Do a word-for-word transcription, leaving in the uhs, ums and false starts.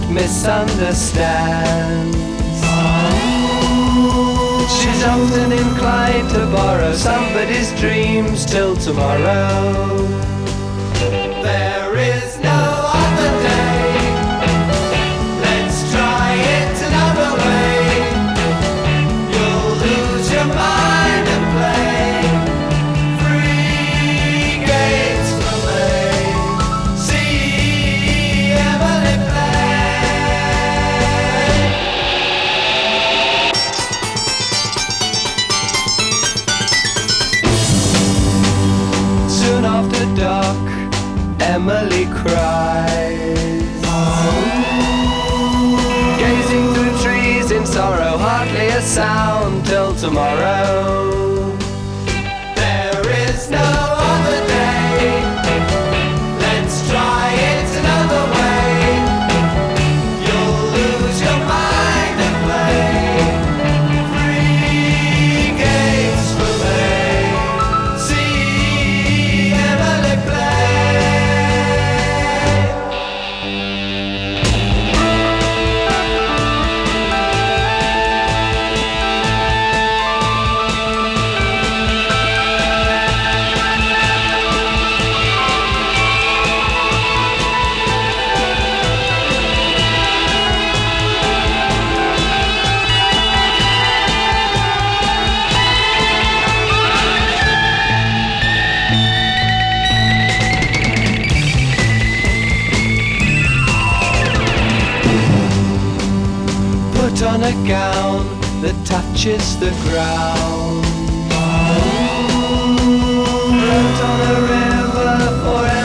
but misunderstands. She's often inclined to borrow somebody's dreams till tomorrow. There is no other day. Let's try it another way. You'll lose your mind and play free games for me. See Emily play. Soon after dark, Emily cries, gazing through trees in sorrow, hardly a sound till tomorrow. There is no other day. Let's try it another way. You'll lose your mind and play free games for me. See Emily play. Put on a gown that touches the ground. Float on a river forever.